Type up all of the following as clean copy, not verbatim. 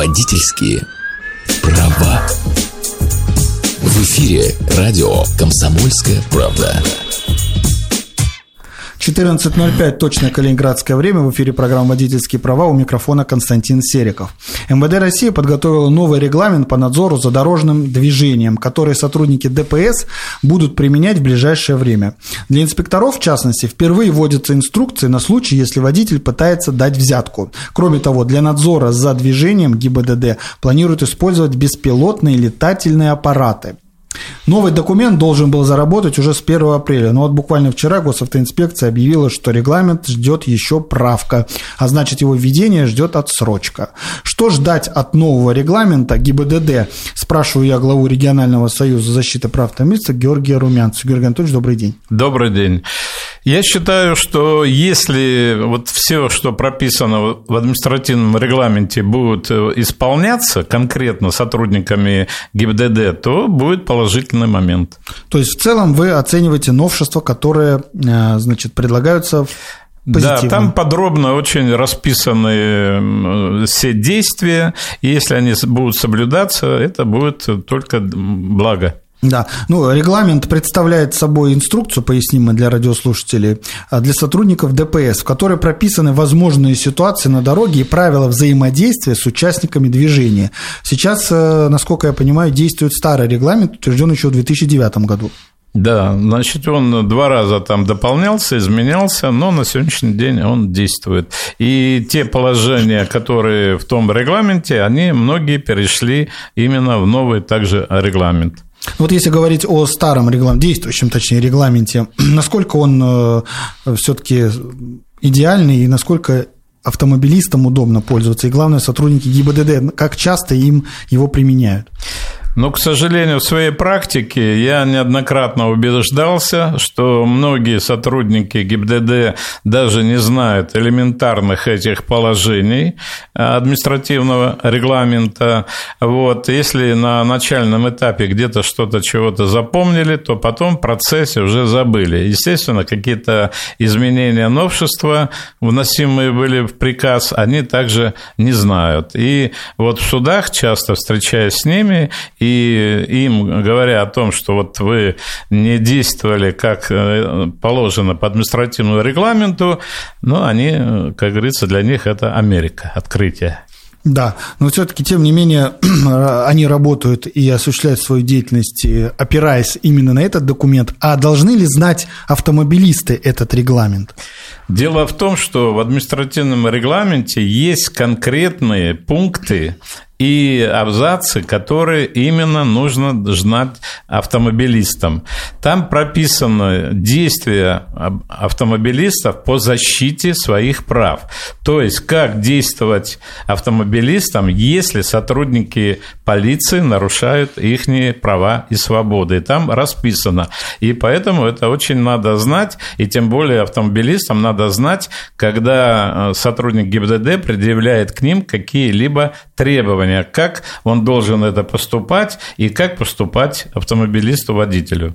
Водительские права. В эфире радио «Комсомольская правда». 14:05, точное калининградское время, в эфире программа «Водительские права», у микрофона Константин Сериков. МВД России подготовила новый регламент по надзору за дорожным движением, который сотрудники ДПС будут применять в ближайшее время. Для инспекторов, в частности, впервые вводятся инструкции на случай, если водитель пытается дать взятку. Кроме того, для надзора за движением ГИБДД планируют использовать беспилотные летательные аппараты. Новый документ должен был заработать уже с 1 апреля, но вот буквально вчера госавтоинспекция объявила, что регламент ждет еще правка, а значит его введение ждет отсрочка. Что ждать от нового регламента ГИБДД? Спрашиваю я главу регионального союза защиты прав автомобилистов Георгия Румянцева. Георгий Анатольевич, добрый день. Добрый день. Я считаю, что если вот все, что прописано в административном регламенте, будет исполняться конкретно сотрудниками ГИБДД, то будет положительный момент. То есть в целом вы оцениваете новшества, которые, значит, предлагаются позитивно? Да, там подробно очень расписаны все действия, и если они будут соблюдаться, это будет только благо. Да, регламент представляет собой инструкцию, поясним мы для радиослушателей, для сотрудников ДПС, в которой прописаны возможные ситуации на дороге и правила взаимодействия с участниками движения. Сейчас, насколько я понимаю, действует старый регламент, утвержден еще в 2009 году. Да, значит, он 2 раза там дополнялся, изменялся, но на сегодняшний день он действует. И те положения, которые в том регламенте, они многие перешли именно в новый также регламент. Вот если говорить о старом регламенте, действующем, точнее, регламенте, насколько он все-таки идеальный и насколько автомобилистам удобно пользоваться, и главное, сотрудники ГИБДД, как часто им его применяют? Но, к сожалению, в своей практике я неоднократно убеждался, что многие сотрудники ГИБДД даже не знают элементарных этих положений административного регламента. Вот. Если на начальном этапе где-то что-то, чего-то запомнили, то потом в процессе уже забыли. Естественно, какие-то изменения, новшества, вносимые были в приказ, они также не знают. И вот в судах, часто встречаясь с ними, и им говоря о том, что вот вы не действовали как положено по административному регламенту, они, как говорится, для них это Америка, открытие. Да, но все-таки, тем не менее, они работают и осуществляют свою деятельность, опираясь именно на этот документ. А должны ли знать автомобилисты этот регламент? Дело в том, что в административном регламенте есть конкретные пункты и абзацы, которые именно нужно знать автомобилистам. Там прописаны действия автомобилистов по защите своих прав. То есть, как действовать автомобилистам, если сотрудники полиции нарушают их права и свободы. И там расписано. И поэтому это очень надо знать, и тем более автомобилистам надо знать, когда сотрудник ГИБДД предъявляет к ним какие-либо требования, как он должен это поступать и как поступать автомобилисту-водителю.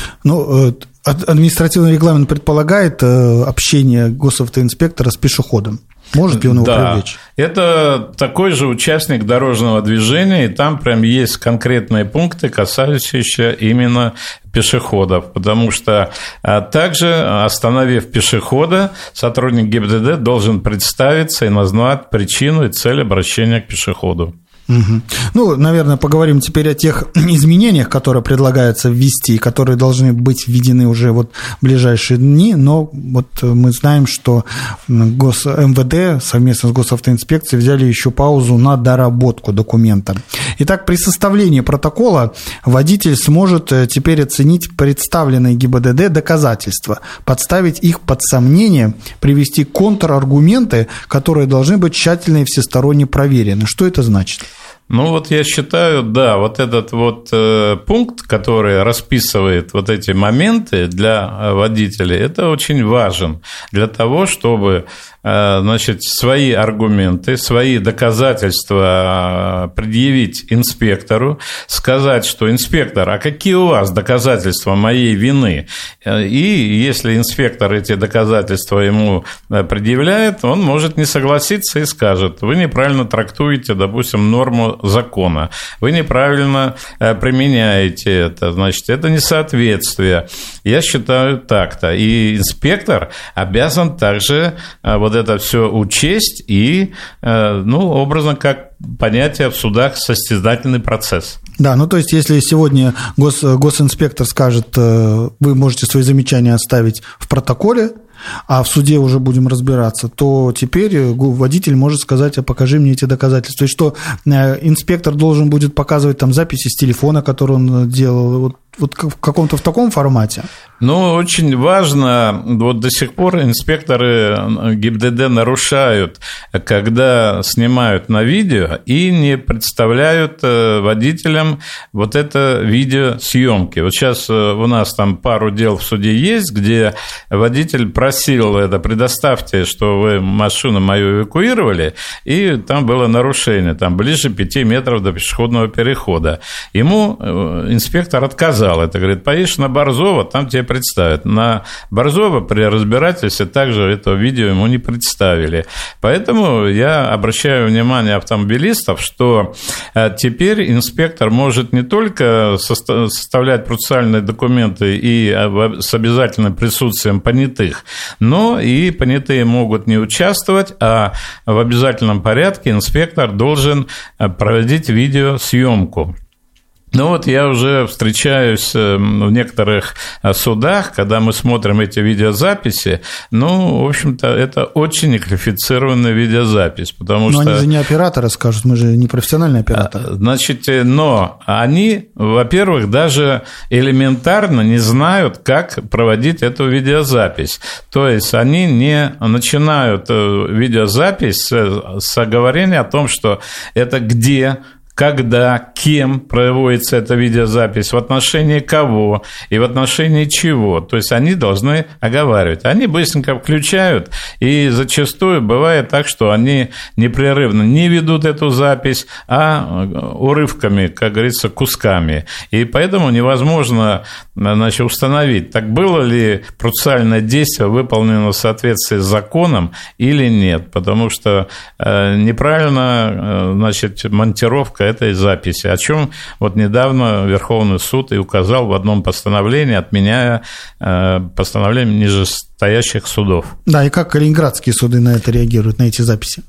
Административный регламент предполагает общение госавтоинспектора с пешеходом. Может ли он его привлечь? Это такой же участник дорожного движения, и там прям есть конкретные пункты, касающиеся именно пешеходов, потому что также, остановив пешехода, сотрудник ГИБДД должен представиться и назвать причину и цель обращения к пешеходу. Угу. Наверное, поговорим теперь о тех изменениях, которые предлагается ввести, которые должны быть введены уже в ближайшие дни, но мы знаем, что МВД совместно с госавтоинспекцией взяли еще паузу на доработку документа. Итак, при составлении протокола водитель сможет теперь оценить представленные ГИБДД доказательства, подставить их под сомнение, привести контраргументы, которые должны быть тщательно и всесторонне проверены. Что это значит? Ну, вот я считаю, да, вот этот вот пункт, который расписывает вот эти моменты для водителей, это очень важен для того, чтобы, значит, свои аргументы, свои доказательства предъявить инспектору, сказать, что инспектор, а какие у вас доказательства моей вины? И если инспектор эти доказательства ему предъявляет, он может не согласиться и скажет: вы неправильно трактуете, допустим, норму закона, вы неправильно применяете это, значит, это несоответствие. Я считаю так-то. И инспектор обязан также вот это все учесть и, ну, образно как понятие в судах состязательный процесс. Да, ну то есть, если сегодня госинспектор скажет, вы можете свои замечания оставить в протоколе, а в суде уже будем разбираться, то теперь водитель может сказать: а покажи мне эти доказательства. И что инспектор должен будет показывать там записи с телефона, который он делал, вот в каком-то в таком формате? Ну, очень важно, вот до сих пор инспекторы ГИБДД нарушают, когда снимают на видео и не представляют водителям вот это видеосъемки. Вот сейчас у нас там пару дел в суде есть, где водитель просил это: предоставьте, что вы машину мою эвакуировали, и там было нарушение, там ближе 5 метров до пешеходного перехода. Ему инспектор отказал. Это говорит: поедешь на Борзова, там тебе представят. На Борзова при разбирательстве также это видео ему не представили. Поэтому я обращаю внимание автомобилистов, что теперь инспектор может не только составлять процессуальные документы и с обязательным присутствием понятых, но и понятые могут не участвовать, а в обязательном порядке инспектор должен проводить видеосъемку. Ну вот я уже встречаюсь в некоторых судах, когда мы смотрим эти видеозаписи, ну, в общем-то, это очень неквалифицированная видеозапись, потому что... Но они же не операторы скажут, мы же не профессиональные операторы. Значит, но они, во-первых, даже элементарно не знают, как проводить эту видеозапись. То есть они не начинают видеозапись с оговорения о том, что это где, когда, кем проводится эта видеозапись, в отношении кого и в отношении чего. То есть они должны оговаривать. Они быстренько включают, и зачастую бывает так, что они непрерывно не ведут эту запись, а урывками, как говорится, кусками. И поэтому невозможно, значит, установить, так было ли процессуальное действие выполнено в соответствии с законом или нет, потому что неправильно, значит, монтировка этой записи, о чем вот недавно Верховный суд и указал в одном постановлении, отменяя постановление нижестоящих судов. Да, и как калининградские суды на это реагируют, на эти записи?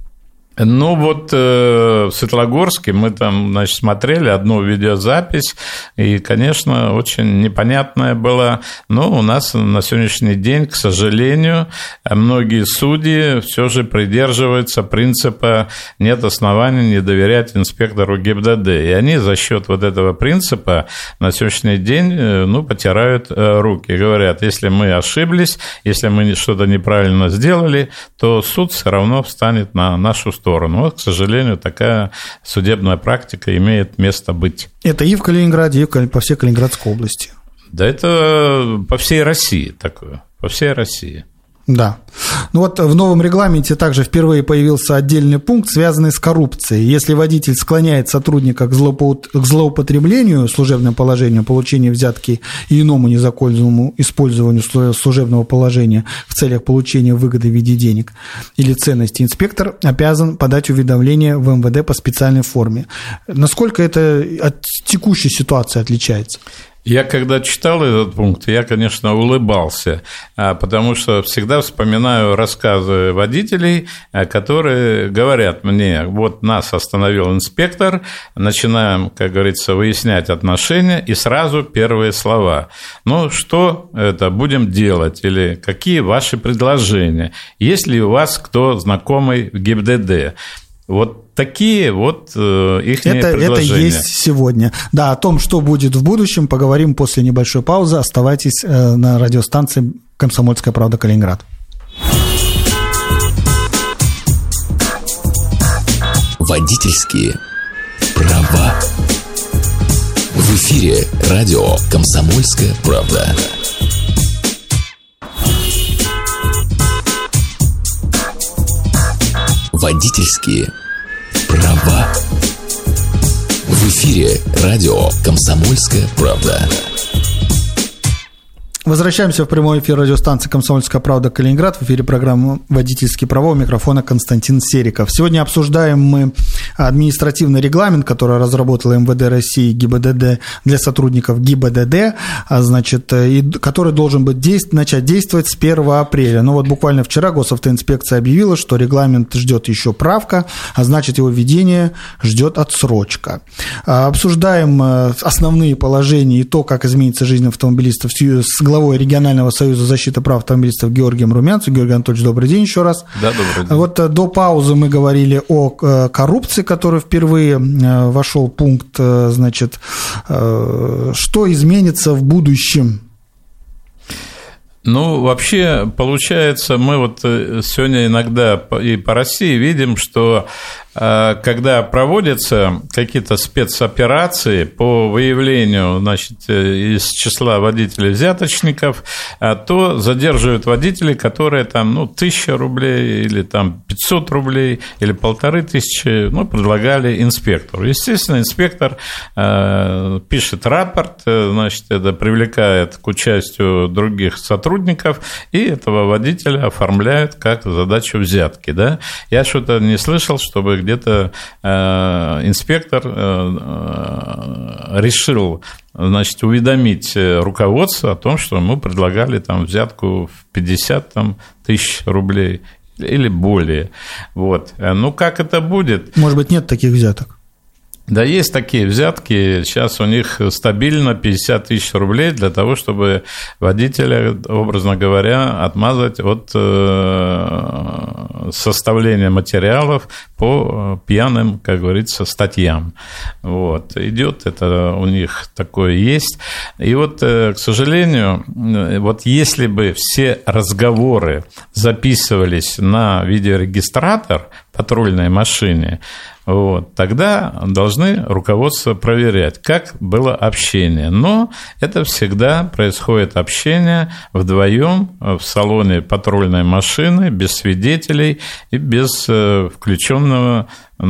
Ну, вот в Светлогорске мы там, значит, смотрели одну видеозапись, и, конечно, очень непонятная была. Но у нас на сегодняшний день, к сожалению, многие судьи все же придерживаются принципа «нет оснований не доверять инспектору ГИБДД». И они за счет вот этого принципа на сегодняшний день, ну, потирают руки и говорят: если мы ошиблись, если мы что-то неправильно сделали, то суд все равно встанет на нашу сторону. Вот, к сожалению, такая судебная практика имеет место быть. Это и в Калининграде, и по всей Калининградской области. Да, это по всей России такое, по всей России. Да. Ну вот в новом регламенте также впервые появился отдельный пункт, связанный с коррупцией. Если водитель склоняет сотрудника к злоупотреблению служебным положением, получению взятки и иному незаконному использованию служебного положения в целях получения выгоды в виде денег или ценностей, инспектор обязан подать уведомление в МВД по специальной форме. Насколько это от текущей ситуации отличается? Я когда читал этот пункт, я, конечно, улыбался, потому что всегда вспоминаю рассказы водителей, которые говорят мне: вот нас остановил инспектор, начинаем, как говорится, выяснять отношения, и сразу первые слова: ну, что это будем делать, или какие ваши предложения, есть ли у вас кто знакомый в ГИБДД. Вот такие вот их предложения. Это есть сегодня. Да, о том, что будет в будущем, поговорим после небольшой паузы. Оставайтесь на радиостанции «Комсомольская правда» Калининград. Водительские права. В эфире радио «Комсомольская правда». Водительские права. В эфире радио «Комсомольская правда». Возвращаемся в прямой эфир радиостанции «Комсомольская правда» Калининград. В эфире программа «Водительские права», у микрофона Константин Сериков. Сегодня обсуждаем мы административный регламент, который разработала МВД России ГИБДД для сотрудников ГИБДД, который должен начать действовать с 1 апреля. Но вот буквально вчера госавтоинспекция объявила, что регламент ждет еще правка, а значит его введение ждет отсрочка. Обсуждаем основные положения и то, как изменится жизнь автомобилистов с главой регионального союза защиты прав автомобилистов Георгием Румянцевым. Георгий Анатольевич, добрый день еще раз. Да, добрый день. Вот до паузы мы говорили о коррупции, который впервые вошел пункт, что изменится в будущем. Ну, вообще, получается, мы вот сегодня иногда и по России видим, что когда проводятся какие-то спецоперации по выявлению, из числа водителей-взяточников, то задерживают водителей, которые там, 1000 рублей или там 500 рублей или 1500, предлагали инспектору. Естественно, инспектор пишет рапорт, это привлекает к участию других сотрудников, и этого водителя оформляют как задачу взятки, да. Я что-то не слышал, чтобы где-то инспектор решил, уведомить руководство о том, что ему предлагали там взятку в 50 тысяч рублей или более. Вот. Как это будет? Может быть, нет таких взяток? Да, есть такие взятки, сейчас у них стабильно 50 тысяч рублей для того, чтобы водителя, образно говоря, отмазать от составления материалов по пьяным, как говорится, статьям. Вот, идет это у них такое есть. И вот, к сожалению, вот если бы все разговоры записывались на видеорегистратор патрульной машине, тогда должны руководство проверять, как было общение. Но это всегда происходит общение вдвоем в салоне патрульной машины, без свидетелей и без включенного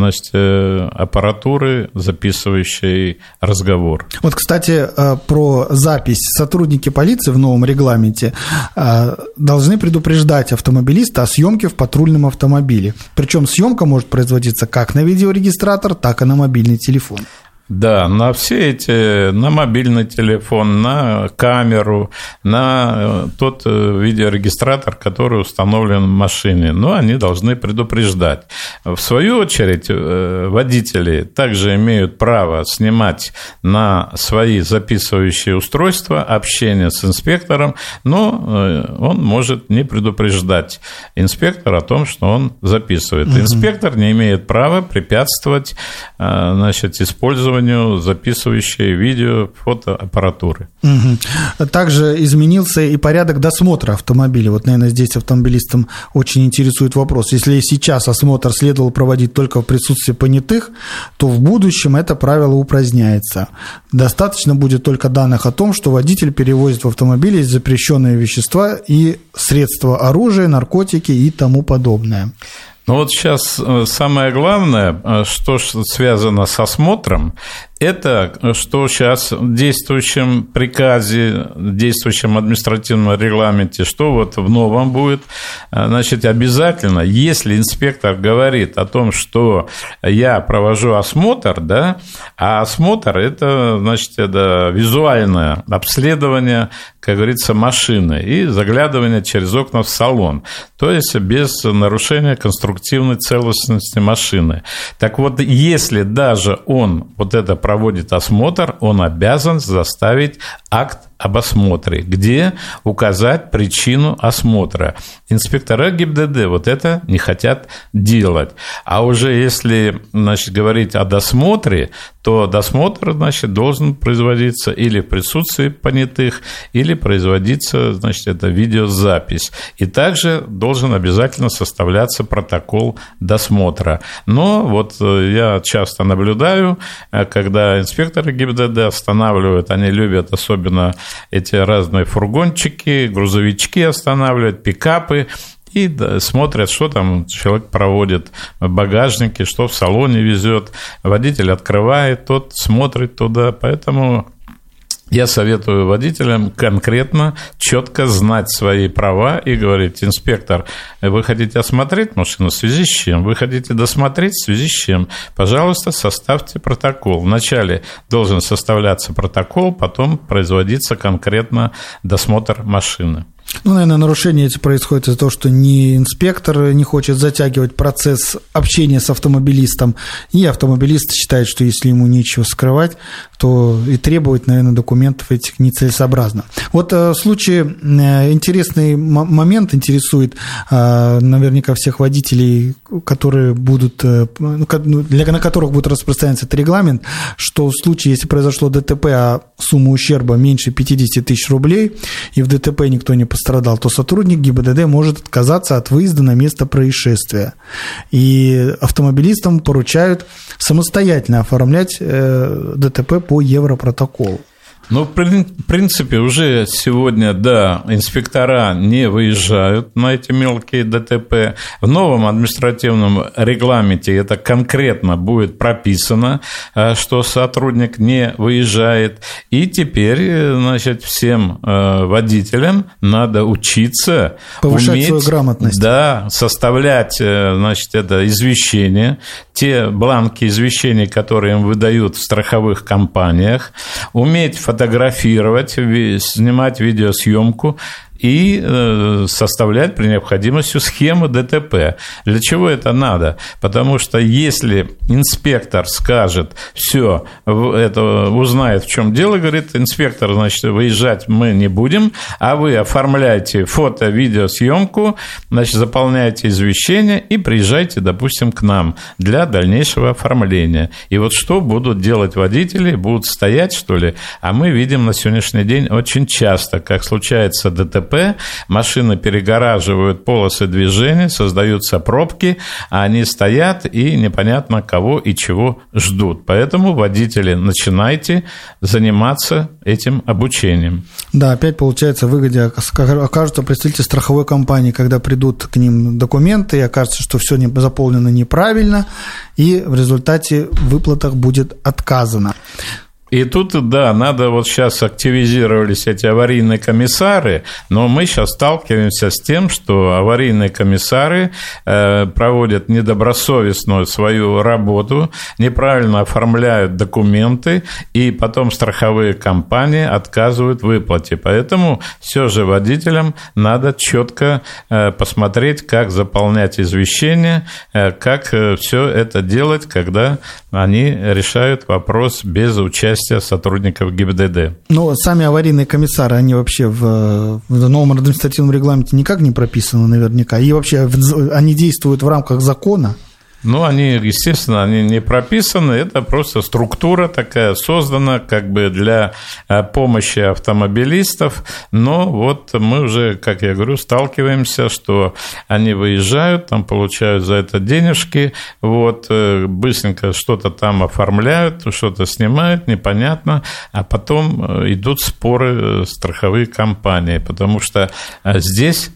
аппаратуры, записывающей разговор. Вот, кстати, про запись. Сотрудники полиции в новом регламенте должны предупреждать автомобилиста о съемке в патрульном автомобиле. Причем съемка может производиться как на видеорегистратор, так и на мобильный телефон. Да, на мобильный телефон, на камеру, на тот видеорегистратор, который установлен в машине. Но они должны предупреждать. В свою очередь, водители также имеют право снимать на свои записывающие устройства общение с инспектором, но он может не предупреждать инспектора о том, что он записывает. Инспектор не имеет права препятствовать использованию записывающей видео, фотоаппаратуры. Также изменился и порядок досмотра автомобиля. Вот, наверное, здесь автомобилистам очень интересует вопрос. Если сейчас осмотр следовало проводить только в присутствии понятых, то в будущем это правило упраздняется. Достаточно будет только данных о том, что водитель перевозит в автомобиле запрещенные вещества и средства оружия, наркотики и тому подобное. Вот сейчас самое главное, что связано с осмотром, это что сейчас в действующем приказе, в действующем административном регламенте, что вот в новом будет, обязательно, если инспектор говорит о том, что я провожу осмотр, да, а осмотр – это, это визуальное обследование, как говорится, машины и заглядывание через окна в салон, то есть без нарушения конструктивной целостности машины. Так вот, если даже он это проводит осмотр, он обязан заставить акт об осмотре, где указать причину осмотра. Инспектора ГИБДД вот это не хотят делать. А уже если, значит, говорить о досмотре, то досмотр, значит, должен производиться или в присутствии понятых, или производиться, значит, это видеозапись. И также должен обязательно составляться протокол досмотра. Но вот я часто наблюдаю, когда инспекторы ГИБДД останавливают, они любят особенно эти разные фургончики, грузовички останавливают, пикапы, и смотрят, что там человек проводит в багажнике, что в салоне везет. Водитель открывает, тот смотрит туда. Поэтому я советую водителям конкретно, четко знать свои права и говорить: инспектор, вы хотите осмотреть машину, в связи с чем? Вы хотите досмотреть, в связи с чем? Пожалуйста, составьте протокол. Вначале должен составляться протокол, потом производиться конкретно досмотр машины. Ну, наверное, нарушения эти происходят из-за того, что ни инспектор не хочет затягивать процесс общения с автомобилистом, и автомобилист считает, что если ему нечего скрывать, то и требовать, наверное, документов этих нецелесообразно. Вот в случае интересный момент интересует наверняка всех водителей, которые будут, на которых будет распространяться этот регламент, что в случае, если произошло ДТП, а сумма ущерба меньше 50 тысяч рублей, и в ДТП никто не пострадал, то сотрудник ГИБДД может отказаться от выезда на место происшествия. И автомобилистам поручают самостоятельно оформлять ДТП по Европротоколу. Ну, в принципе, уже сегодня, да, инспектора не выезжают на эти мелкие ДТП. В новом административном регламенте это конкретно будет прописано, что сотрудник не выезжает. И теперь, значит, всем водителям надо учиться повышать свою грамотность. Да, составлять, значит, это извещение, те бланки извещений, которые им выдают в страховых компаниях, уметь фотографировать, снимать видеосъемку и составлять при необходимости схему ДТП. Для чего это надо? Потому что если инспектор скажет, все, это узнает, в чем дело, говорит, инспектор, значит, выезжать мы не будем, а вы оформляйте фото, видеосъемку, значит, заполняйте извещение и приезжайте, допустим, к нам для дальнейшего оформления. И вот что будут делать водители? Будут стоять, что ли? А мы видим на сегодняшний день очень часто, как случается ДТП, машины перегораживают полосы движения, создаются пробки, а они стоят и непонятно кого и чего ждут. Поэтому, водители, начинайте заниматься этим обучением. Да, опять получается, в выгоде окажутся представители страховой компании, когда придут к ним документы, и окажется, что все заполнено неправильно, и в результате в выплатах будет отказано. И тут, да, надо, вот сейчас активизировались эти аварийные комиссары, но мы сейчас сталкиваемся с тем, что аварийные комиссары проводят недобросовестную свою работу, неправильно оформляют документы, и потом страховые компании отказывают в выплате. Поэтому все же водителям надо четко посмотреть, как заполнять извещения, как все это делать, когда они решают вопрос без участия сотрудников ГИБДД. Но сами аварийные комиссары, они вообще в новом административном регламенте никак не прописаны наверняка, и вообще они действуют в рамках закона. Ну, они, естественно, они не прописаны, это просто структура такая создана как бы для помощи автомобилистов, но вот мы уже, как я говорю, сталкиваемся, что они выезжают, там получают за это денежки, вот, быстренько что-то там оформляют, что-то снимают, непонятно, а потом идут споры страховые компании, потому что здесь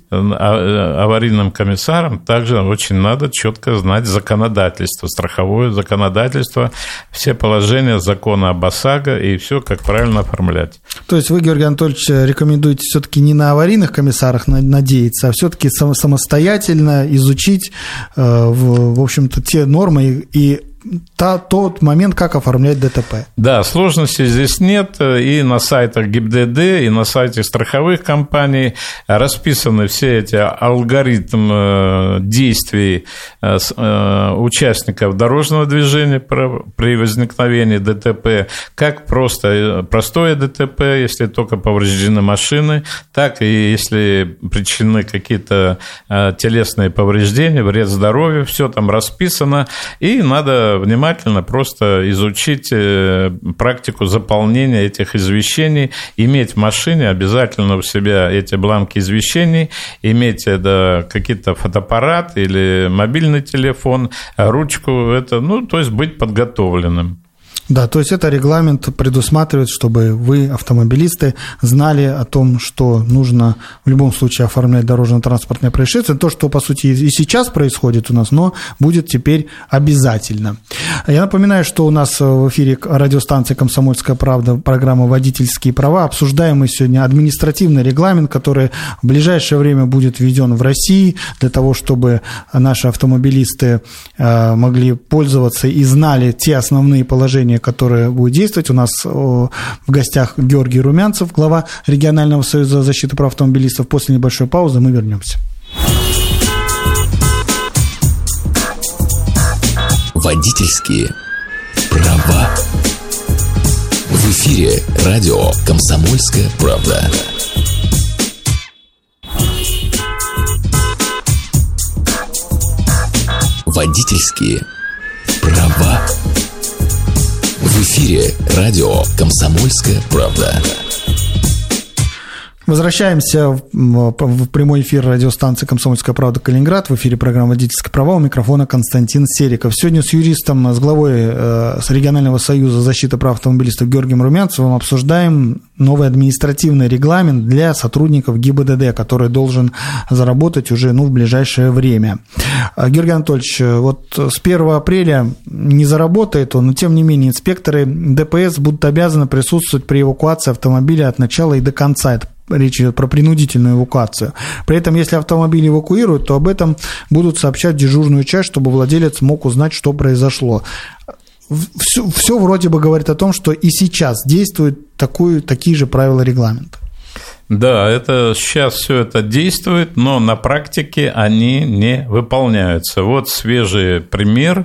аварийным комиссарам также очень надо четко знать законодательство, страховое законодательство, все положения закона об ОСАГО и все, как правильно оформлять. То есть вы, Георгий Анатольевич, рекомендуете все-таки не на аварийных комиссарах надеяться, а все-таки самостоятельно изучить, в общем-то, те нормы и тот момент, как оформлять ДТП. Да, сложностей здесь нет. И на сайтах ГИБДД, и на сайте страховых компаний расписаны все эти алгоритмы действий участников дорожного движения при возникновении ДТП, как простое ДТП, если только повреждены машины, так и если причинены какие-то телесные повреждения, вред здоровью, все там расписано, и надо внимательно просто изучить практику заполнения этих извещений, иметь в машине обязательно у себя эти бланки извещений, иметь какие-то фотоаппарат или мобильный телефон, ручку, то есть быть подготовленным. Да, то есть это регламент предусматривает, чтобы вы, автомобилисты, знали о том, что нужно в любом случае оформлять дорожно-транспортное происшествие. То, что, по сути, и сейчас происходит у нас, но будет теперь обязательно. Я напоминаю, что у нас в эфире радиостанции «Комсомольская правда» программа «Водительские права». Обсуждаем мы сегодня административный регламент, который в ближайшее время будет введен в России для того, чтобы наши автомобилисты могли пользоваться и знали те основные положения, которые будут действовать. У нас в гостях Георгий Румянцев, глава регионального союза защиты прав автомобилистов. После небольшой паузы мы вернемся. Водительские права. В эфире радио «Комсомольская правда». Водительские права. В эфире радио «Комсомольская правда». Возвращаемся в прямой эфир радиостанции «Комсомольская правда» Калининград. В эфире программа «Водительские права». У микрофона Константин Сериков. Сегодня с юристом, с главой с регионального союза защиты прав автомобилистов Георгием Румянцевым обсуждаем новый административный регламент для сотрудников ГИБДД, который должен заработать уже в ближайшее время. Георгий Анатольевич, вот с 1 апреля не заработает он, но тем не менее инспекторы ДПС будут обязаны присутствовать при эвакуации автомобиля от начала и до конца. Это речь идет про принудительную эвакуацию. При этом, если автомобиль эвакуируют, то об этом будут сообщать дежурную часть, чтобы владелец мог узнать, что произошло. Все вроде бы говорит о том, что и сейчас действуют такие же правила регламента. Да, это сейчас все это действует, но на практике они не выполняются. Вот свежий пример,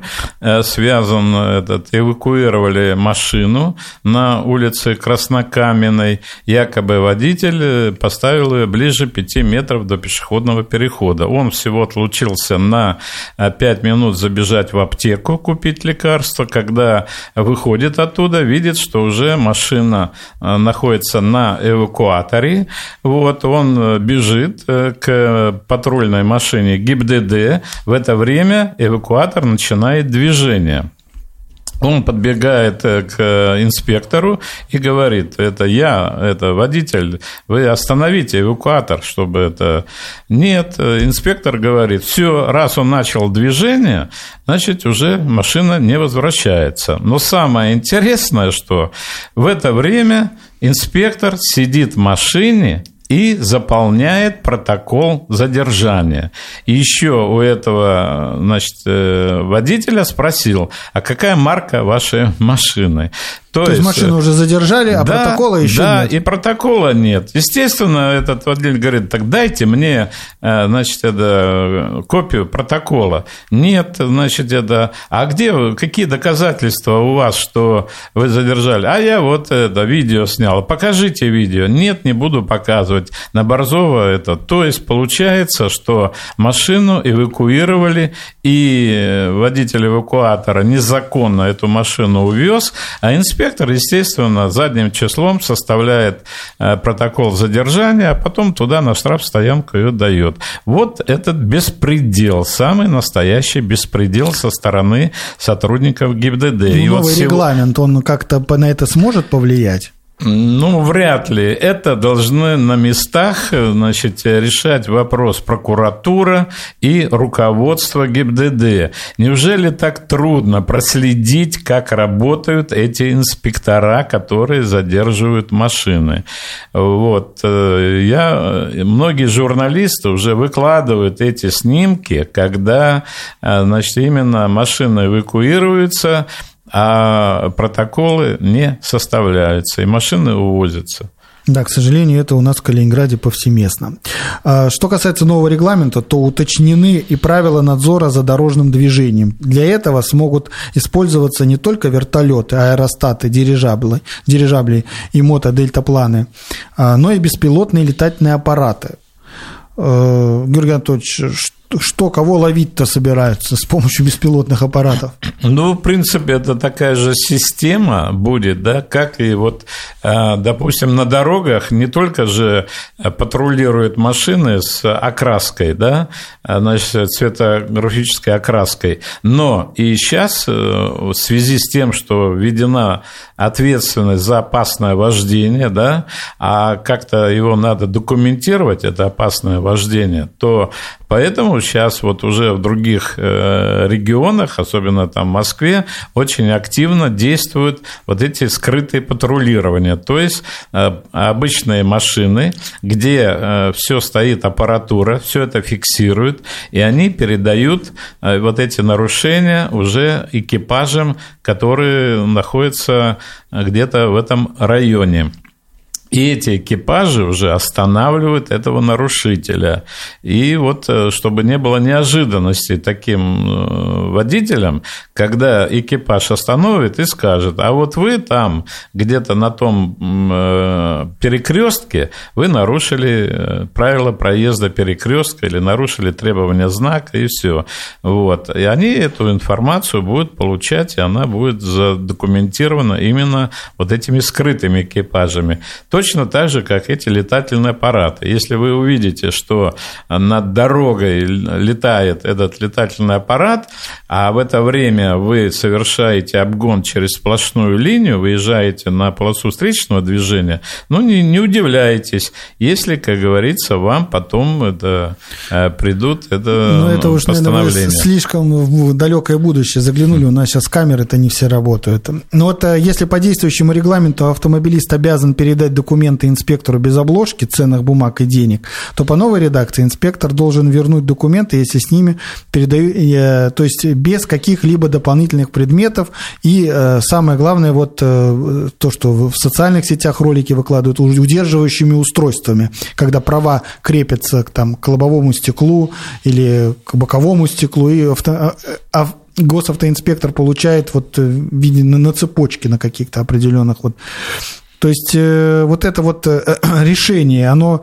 эвакуировали машину на улице Краснокаменной, якобы водитель поставил ее ближе 5 метров до пешеходного перехода. Он всего отлучился на 5 минут забежать в аптеку, купить лекарство. Когда выходит оттуда, видит, что уже машина находится на эвакуаторе. Вот, он бежит к патрульной машине ГИБДД. В это время эвакуатор начинает движение. Он подбегает к инспектору и говорит: это водитель, вы остановите эвакуатор, чтобы это... Нет, инспектор говорит: все, раз он начал движение, значит, уже машина не возвращается. Но самое интересное, что в это время инспектор сидит в машине и заполняет протокол задержания. И еще у этого, водителя спросил: а какая марка вашей машины? То есть машину уже задержали, а протокола еще нет. Да, и протокола нет. Естественно, этот водитель говорит: так дайте мне, копию протокола. Нет, а где, какие доказательства у вас, что вы задержали? А я видео снял. Покажите видео. Нет, не буду показывать. На Борзова То есть, получается, что машину эвакуировали, и водитель эвакуатора незаконно эту машину увез, а инспектор, естественно, задним числом составляет протокол задержания, а потом туда на штрафстоянку ее дает. Вот этот беспредел, самый настоящий беспредел со стороны сотрудников ГИБДД. Новый регламент, он как-то на это сможет повлиять? Ну, вряд ли. Это должны на местах, значит, решать вопрос прокуратура и руководство ГИБДД. Неужели так трудно проследить, как работают эти инспектора, которые задерживают машины? Вот. Многие журналисты уже выкладывают эти снимки, когда, значит, именно машины эвакуируются, а протоколы не составляются, и машины увозятся. Да, к сожалению, это у нас в Калининграде повсеместно. Что касается нового регламента, то уточнены и правила надзора за дорожным движением. Для этого смогут использоваться не только вертолеты, аэростаты, дирижабли и мотодельтапланы, но и беспилотные летательные аппараты. Георгий Анатольевич, кого ловить-то собираются с помощью беспилотных аппаратов? Ну, в принципе, это такая же система будет, да, как и вот, допустим, на дорогах не только же патрулируют машины с окраской, да, значит, цветографической окраской, но и сейчас в связи с тем, что введена ответственность за опасное вождение, да, а как-то его надо документировать, это опасное вождение, то поэтому сейчас вот уже в других регионах, особенно там в Москве, очень активно действуют вот эти скрытые патрулирования, то есть обычные машины, где все стоит аппаратура, все это фиксирует, и они передают вот эти нарушения уже экипажам, которые находятся где-то в этом районе. И эти экипажи уже останавливают этого нарушителя. И вот, чтобы не было неожиданностей таким водителям, когда экипаж остановит и скажет: а вот вы там где-то на том перекрестке вы нарушили правила проезда перекрестка или нарушили требования знака, и все. Вот. И они эту информацию будут получать, и она будет задокументирована именно вот этими скрытыми экипажами. Точно так же, как эти летательные аппараты. Если вы увидите, что над дорогой летает этот летательный аппарат, а в это время вы совершаете обгон через сплошную линию, выезжаете на полосу встречного движения, ну, не удивляйтесь, если, как говорится, вам потом придут это уж, постановление. Наверное, вы слишком в далекое будущее заглянули, у нас сейчас камеры-то не все работают. Но вот если по действующему регламенту автомобилист обязан передать документы инспектору без обложки, ценных бумаг и денег, то по новой редакции инспектор должен вернуть документы, если с ними передают, то есть без каких-либо дополнительных предметов. И самое главное, вот то, что в социальных сетях ролики выкладывают, удерживающими устройствами, когда права крепятся к лобовому стеклу или к боковому стеклу, и госавтоинспектор получает вот в виде на цепочке на каких-то определенных вот. То есть вот это вот решение, оно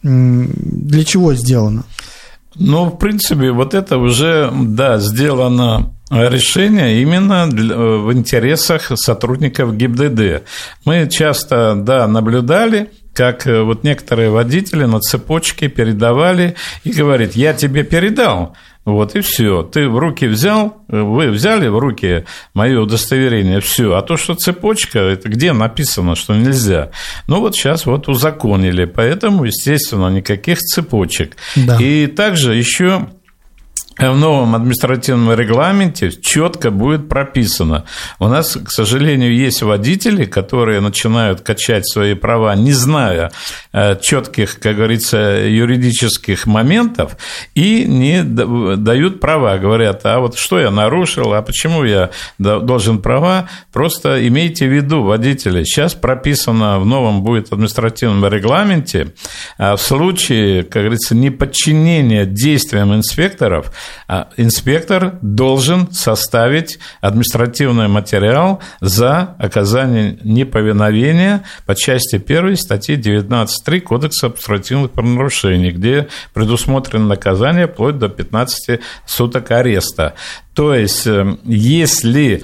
для чего сделано? Ну, в принципе, вот это уже, да, сделано решение именно в интересах сотрудников ГИБДД. Мы часто, да, наблюдали, как вот некоторые водители на цепочке передавали и говорят: я тебе передал. Вот и все. Ты в руки взял, вы взяли в руки мое удостоверение, все. А то, что цепочка, это где написано, что нельзя? Ну, вот сейчас вот узаконили, поэтому, естественно, никаких цепочек. Да. И также еще в новом административном регламенте четко будет прописано. У нас, к сожалению, есть водители, которые начинают качать свои права, не зная четких, как говорится, юридических моментов, и не дают права. Говорят: а вот что я нарушил, а почему я должен права? Просто имейте в виду, водители, сейчас прописано в новом будет административном регламенте, в случае, как говорится, неподчинения действиям инспекторов, инспектор должен составить административный материал за оказание неповиновения по части 1 статьи 19.3 Кодекса административных правонарушений, где предусмотрено наказание вплоть до 15 суток ареста. То есть, если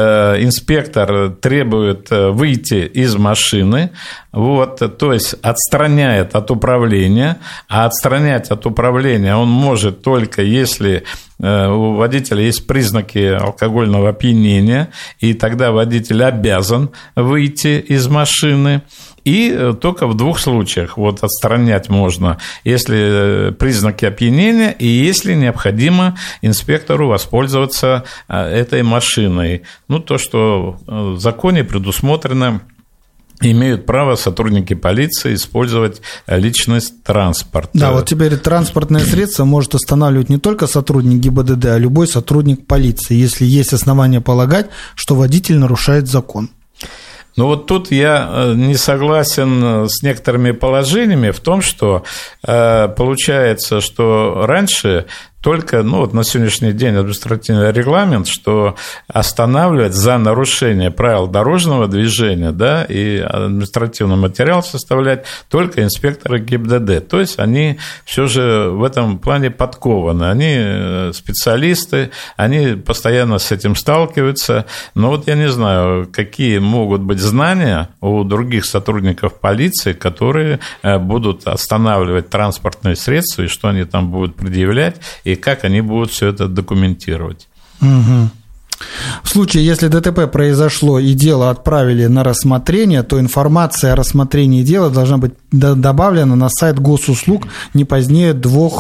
инспектор требует выйти из машины, вот, то есть отстраняет от управления, а отстранять от управления он может только если у водителя есть признаки алкогольного опьянения, и тогда водитель обязан выйти из машины. И только в 2 случаях вот отстранять можно, если признаки опьянения и если необходимо инспектору воспользоваться этой машиной. Ну, то, что в законе предусмотрено, имеют право сотрудники полиции использовать личный транспорт. Да, вот теперь транспортное средство может останавливать не только сотрудник ГИБДД, а любой сотрудник полиции, если есть основания полагать, что водитель нарушает закон. Ну вот тут я не согласен с некоторыми положениями в том, что получается, что раньше только, ну вот на сегодняшний день административный регламент, что останавливать за нарушение правил дорожного движения, да, и административный материал составлять только инспекторы ГИБДД. То есть они все же в этом плане подкованы, они специалисты, они постоянно с этим сталкиваются. Но вот я не знаю, какие могут быть знания у других сотрудников полиции, которые будут останавливать транспортные средства, и что они там будут предъявлять, и как они будут все это документировать. Угу. В случае, если ДТП произошло и дело отправили на рассмотрение, то информация о рассмотрении дела должна быть добавлена на сайт госуслуг не позднее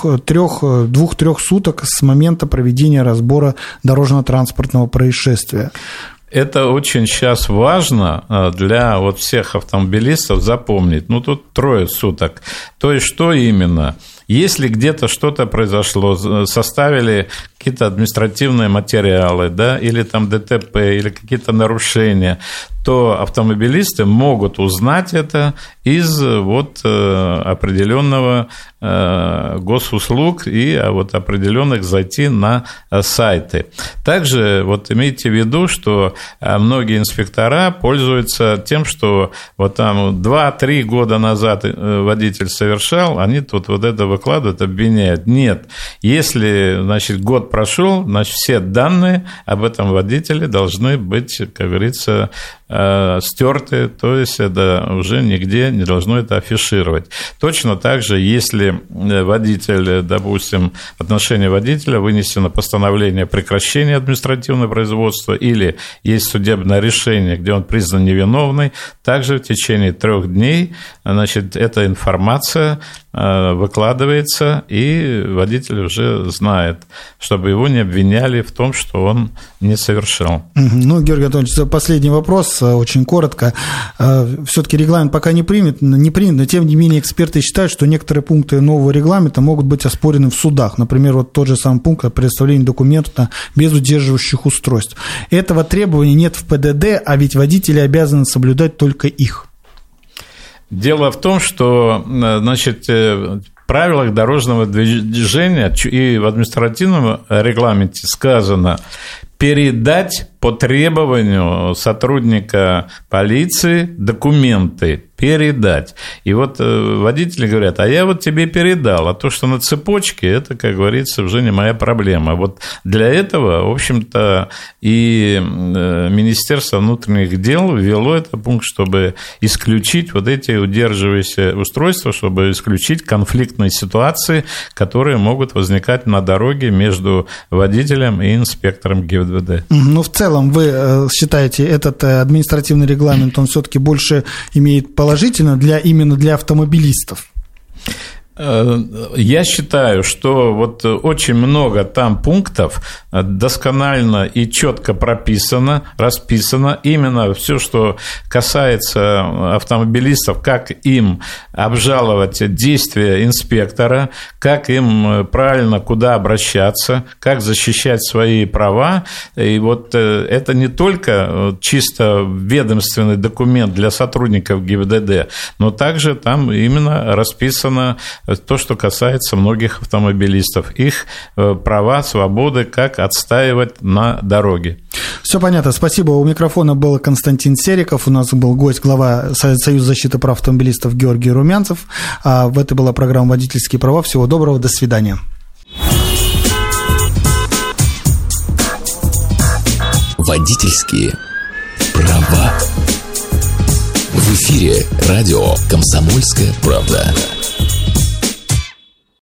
2-3 суток с момента проведения разбора дорожно-транспортного происшествия. Это очень сейчас важно для вот всех автомобилистов запомнить. Ну, тут 3 суток. То есть, что именно? Если где-то что-то произошло, составили какие-то административные материалы, да, или там ДТП, или какие-то нарушения, то автомобилисты могут узнать это из вот определенного госуслуг и вот определенных зайти на сайты. Также вот имейте в виду, что многие инспектора пользуются тем, что вот там 2-3 года назад водитель совершал, они тут вот это выкладывают, обвиняют. Нет, если, значит, год прошел, значит, все данные об этом водителе должны быть, как говорится, стерты, то есть это уже нигде не должно это афишировать. Точно так же, если водитель, допустим, в отношении водителя вынесено постановление о прекращении административного производства или есть судебное решение, где он признан невиновный, также в течение 3 дней, значит, эта информация выкладывается, и водитель уже знает, чтобы его не обвиняли в том, что он не совершал. Ну, Георгий Анатольевич, последний вопрос, очень коротко. Все-таки регламент пока не принят, но тем не менее эксперты считают, что некоторые пункты нового регламента могут быть оспорены в судах. Например, вот тот же самый пункт о предоставлении документов без удерживающих устройств. Этого требования нет в ПДД, а ведь водители обязаны соблюдать только их. Дело в том, что, значит, в правилах дорожного движения и в административном регламенте сказано передать по требованию сотрудника полиции документы, передать. И вот водители говорят, а я вот тебе передал, а то, что на цепочке, это, как говорится, уже не моя проблема. Вот для этого, в общем-то, и Министерство внутренних дел ввело этот пункт, чтобы исключить вот эти удерживающие устройства, чтобы исключить конфликтные ситуации, которые могут возникать на дороге между водителем и инспектором ГИБДД. Ну, в целом, вы считаете, этот административный регламент, он все-таки больше имеет положительно именно для автомобилистов? Я считаю, что вот очень много там пунктов досконально и четко прописано, расписано именно все, что касается автомобилистов, как им обжаловать действия инспектора, как им правильно куда обращаться, как защищать свои права. И вот это не только чисто ведомственный документ для сотрудников ГИБДД, но также там именно расписано то, что касается многих автомобилистов, их права, свободы, как отстаивать на дороге. Все понятно. Спасибо. У микрофона был Константин Сериков, у нас был гость, глава Союза защиты прав автомобилистов Георгий Румянцев. Это была программа «Водительские права». Всего доброго, до свидания. Водительские права. В эфире радио «Комсомольская правда».